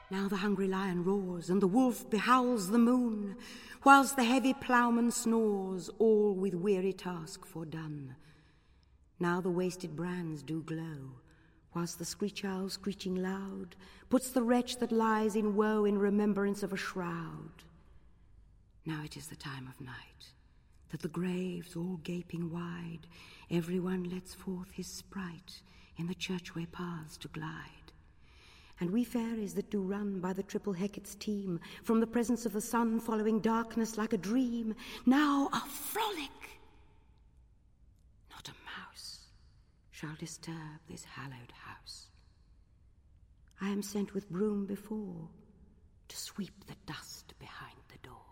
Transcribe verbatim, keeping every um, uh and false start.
Now the hungry lion roars, and the wolf behowls the moon, whilst the heavy ploughman snores, all with weary task fordone. Now the wasted brands do glow, whilst the screech owl, screeching loud, puts the wretch that lies in woe in remembrance of a shroud. Now it is the time of night, that the graves all gaping wide, everyone lets forth his sprite in the churchway paths to glide. And we fairies that do run by the triple Hecate's team, from the presence of the sun following darkness like a dream, now are frolic. Not a mouse shall disturb this hallowed house. I am sent with broom before to sweep the dust behind the door.